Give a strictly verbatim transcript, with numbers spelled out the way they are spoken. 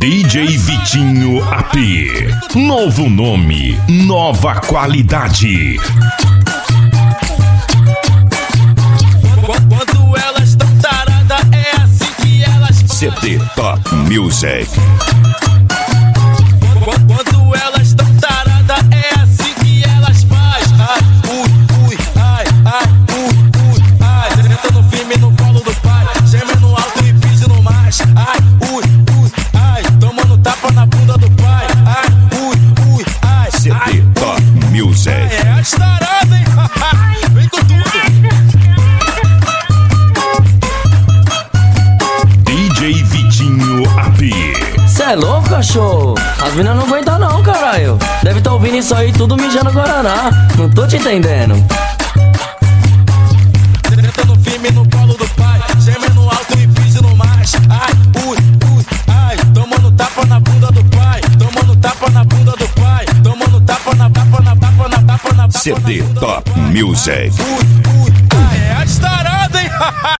D J Vitinho A P. Novo nome, nova qualidade. Quando elas estão taradas, é assim que elas fazem. C D Top Music. Quando elas estão taradas, é assim que elas fazem. Ai, ui, ui, ai, ai, ui, ui, ai. Senta no firme no colo do pai, geme no alto e pedindo mais. Ai, ui, ui, ai, tomando tapa na bunda do pai. Ai, ui, ui, ai, C D Top Music. é as taradas, hein? Vem com tudo. D J Vitinho A P. Cê é louco, cachorro? As minas não aguentam não, caralho. Deve tá ouvindo isso aí tudo mijando Guaraná. Não tô te entendendo. Sentando firme no colo do pai, geme no alto e pedindo mais. Ai, ui, ui, ai, tomando tapa na bunda do pai, tomando tapa na bunda do pai, tomando tapa na tapa na tapa na tapa na tapa. C D Top Music. Ui, ui, ai, é as taradas, hein?